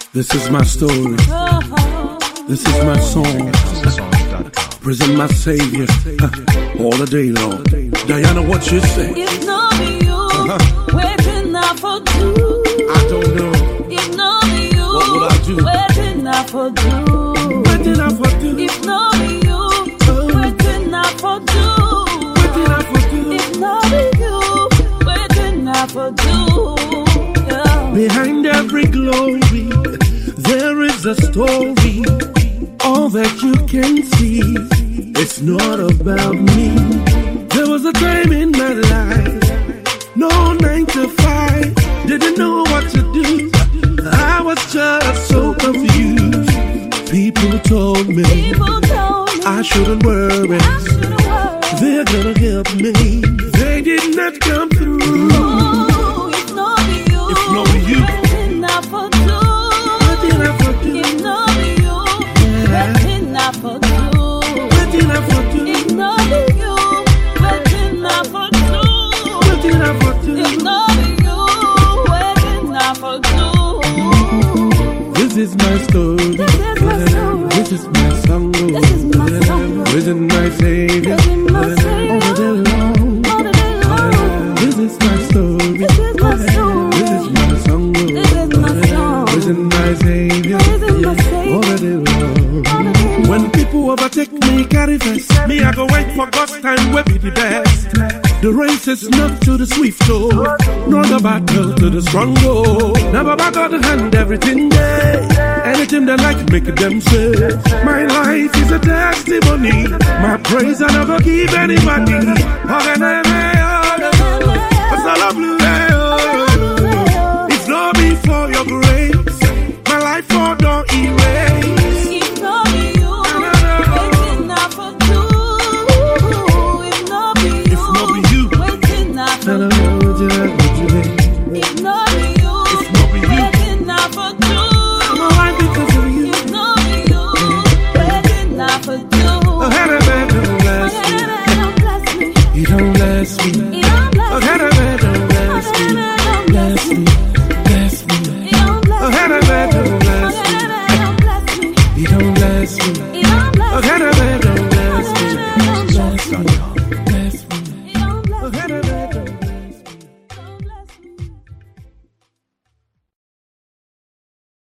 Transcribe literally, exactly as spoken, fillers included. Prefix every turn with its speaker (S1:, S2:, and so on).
S1: This is my story. This is my song. Present my savior uh, all the day long. Diana, what you say?
S2: If not you, uh-huh. Waiting now for two.
S1: I don't know.
S2: If not you,
S1: what would I do?
S2: Waiting now for two.
S1: Waiting now for two.
S2: If not you, oh. Waiting now for two.
S1: Waiting now for two.
S2: If not you, waiting now for two. Yeah.
S1: Behind every glory, there is a story. All that you can see, it's not about me. There was a time in my life, no nine to five, didn't know what to do. I was just so confused. People told me,
S2: People told me
S1: I shouldn't worry.
S2: I shouldn't worry.
S1: They're gonna help me. They did not come through.
S2: Ooh, if not you,
S1: if not you,
S2: waiting now for two.
S1: Waiting now for two.
S2: If not you,
S1: yeah.
S2: Waiting now for two.
S1: Waiting now for two.
S2: If not you, waiting now for two.
S1: Waiting now for two.
S2: If not you, waiting now for two.
S1: This is my story.
S2: This is my story.
S1: This is my song.
S2: This is my song.
S1: Risen my savior.
S2: Risen my savior.
S1: All the day long.
S2: All the day long.
S1: This is my story.
S2: This is my story.
S1: This is my song.
S2: This is my song.
S1: Risen my savior.
S2: Risen my savior.
S1: All the day long.
S2: All the day long.
S1: When people overtake me, carry first. Me, I go wait for God's time, will be the best. The race is not to the swift, oh, nor the battle to the strong, oh. Never back out the hand, everything there. Anything they like, make them say. My life is a testimony. My praise I never give anybody. If not be for your grace, my life for don't erase.
S2: If not you, waiting now for two. If not be you,
S1: If not be you,
S2: waiting now for
S1: I don't
S2: two.
S1: know what you like, what you like.
S2: If not be you,
S1: If not be you,
S2: waiting now for two.
S1: I'm alive because of you.
S2: If not be you, waiting now for two.
S1: I had a man don't bless me.
S2: Don't bless me.
S1: He don't bless me.
S2: He don't bless
S1: I had a man don't bless me. Bless me, bless me.
S2: He don't bless
S1: I had a man don't bless me.
S2: Don't bless me.
S1: He don't bless me.
S2: He don't bless
S1: I had a man don't